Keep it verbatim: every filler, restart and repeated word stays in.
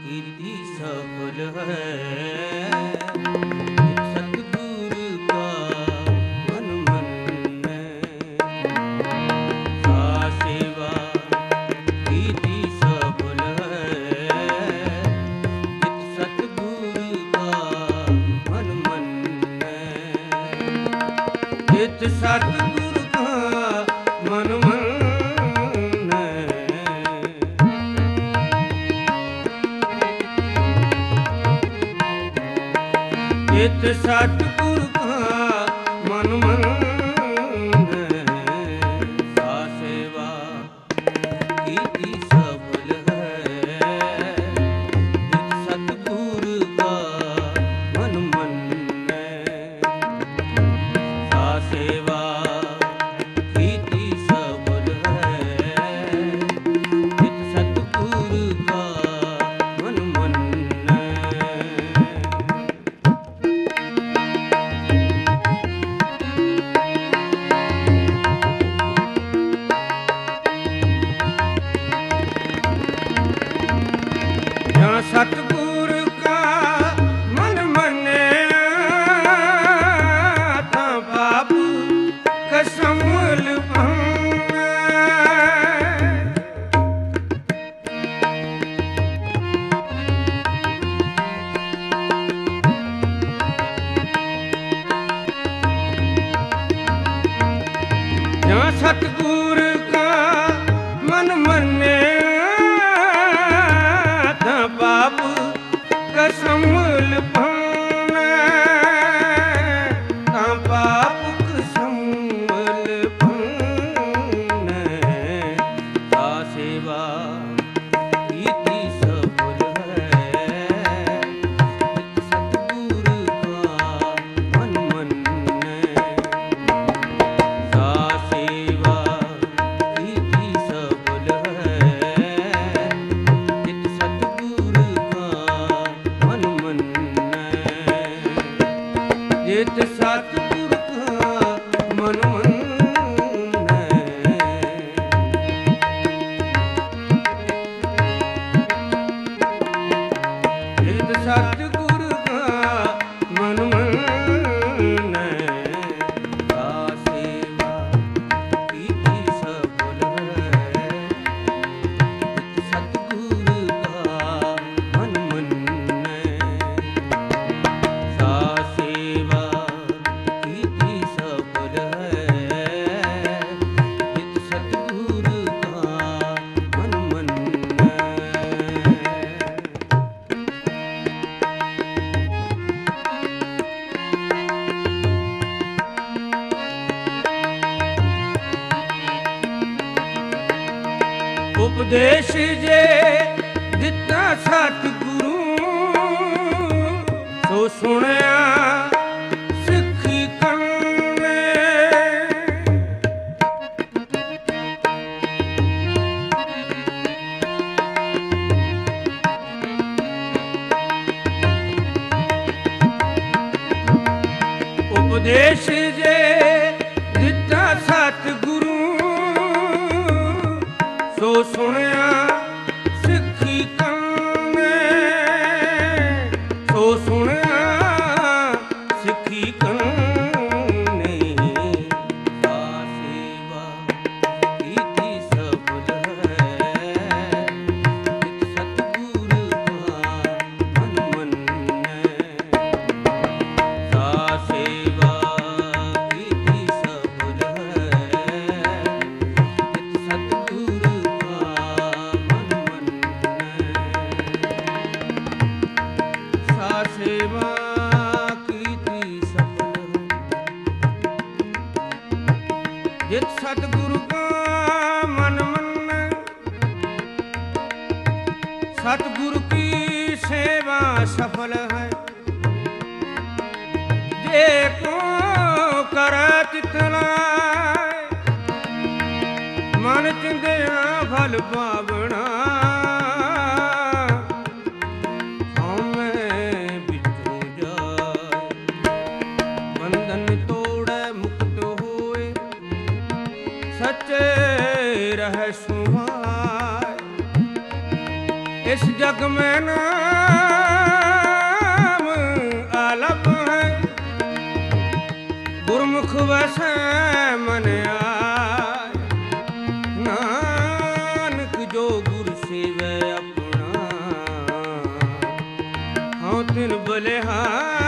कीर्ति सफल है। सतगुरु का मन मानै, सा सेवा कीर्ति सफल है। सतगुरु का मन मानै, जित सतगुरु का मन मानै। जित सतगुरु का मन मानै, सा सेवा कीर्ति सफल है। जित सतगुरु का मन मानै, सा सेवा कीर्ति सफल है। जित सतगुरु का मन मानै। सतगुरु का मन मने, तां पाप कसमल भावै। जहाँ सतगुरु का मन मने, पाप कसमल भावै। तां पाप कसमल भावै, सा सेवा कीर्ति सफल है। सतगुरु का मन मानै, सा सेवा कीर्ति सफल है। जित सतगुरु का मन मानै। जित सतगुरु का मन मानै, सा सेवा कीर्ति सफल है। जित सतगुरु का मन मानै, सा सेवा कीर्ति सफल है। जित सतगुरु का मन मानै। उपदेश जे दिता सतगुरु, सो सुनिया सिखी कन्ने। उपदेश जे दिता सतगुरु, सो सुनिया सिखी कन्ने। सो सुनिया सिखी कन्ने, सा सेवा कीर्ति सफल है। जित सतगुरु का मन मानै, सा सेवा कीर्ति सफल है। जित सतगुरु सा सेवा कीर्ति सफल है। जित सतगुरु का मन मानै, सतगुरु की सेवा सफल है। जे को करे चित लाए, मन चिंदिया फल पावना। सच्चे रह सुहाय, इस जग में ਮੈਂ ਨਾਮ ਆਲਪ ਹੈ ਗੁਰਮੁਖ ਵਸੈ ਮਨ ਆਏ ਨਾਨਕ ਜੋ ਗੁਰ ਸੇਵੈ ਆਪਣਾ ਹਉ ਤਿਨ ਬਲਿਹਾਰ